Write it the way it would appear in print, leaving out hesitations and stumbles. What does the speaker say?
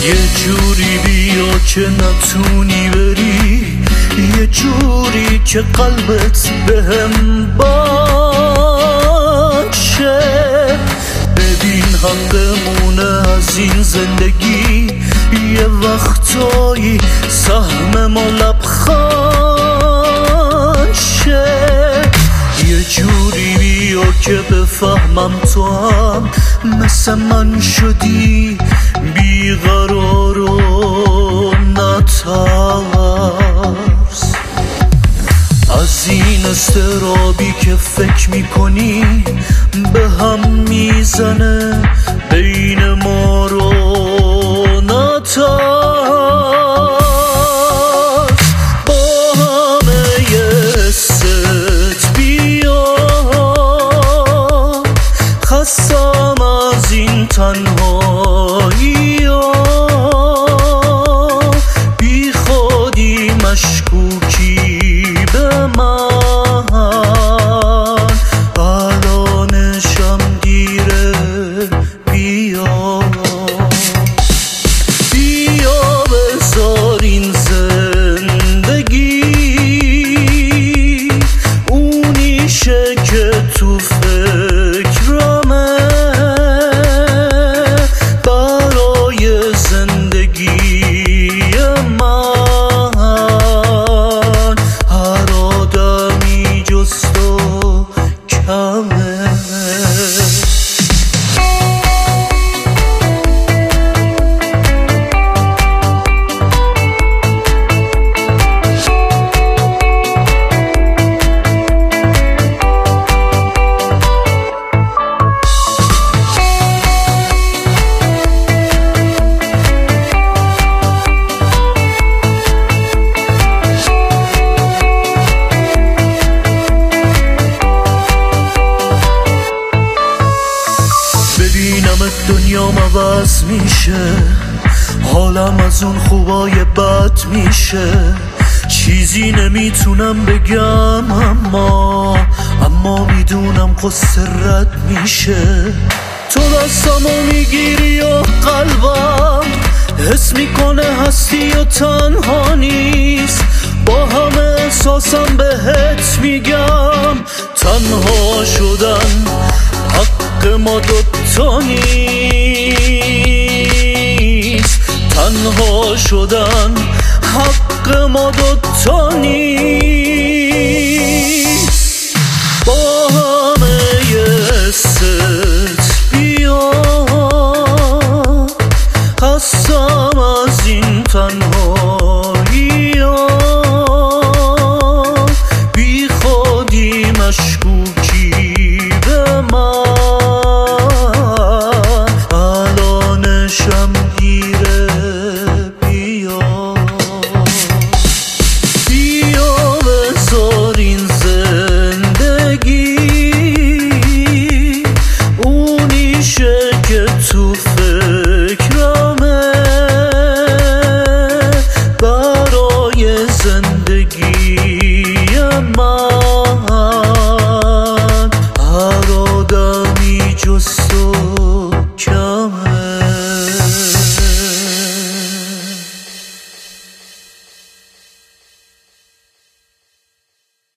یه جوری بیا که نتونی بری، یه جوری که قلبت بهم باشه. ببین حقمونه از این زندگی، یه وقتایی سهم ما لبخند شه. یه جوری بیا که بفهمم تو هم مثل من شدی بیقرار و نترس از این استرابی که فکر میکنی به هم میزنه بین ما رو. نترس با همه ست بیا، خستم از این تنهایی ها، بی خودی مشکوکی به من، الانشم گیره. بیا بیا بذار این زندگی اونیشه که تو فکرمه برای زندگی من. هر آدمی جز تو کمه. ببینمت دنیام عوض میشه، حالم از اون خوبای بد میشه. چیزی نمیتونم بگم اما میدونم قصه رد میشه. تو دستمو میگیری و قلبم حس میکنه هستی و تنها نیست. با همه احساسم بهت میگم تنها شدن حق ما دوتا نیست. تنها شدن حق ما دوتا نیست.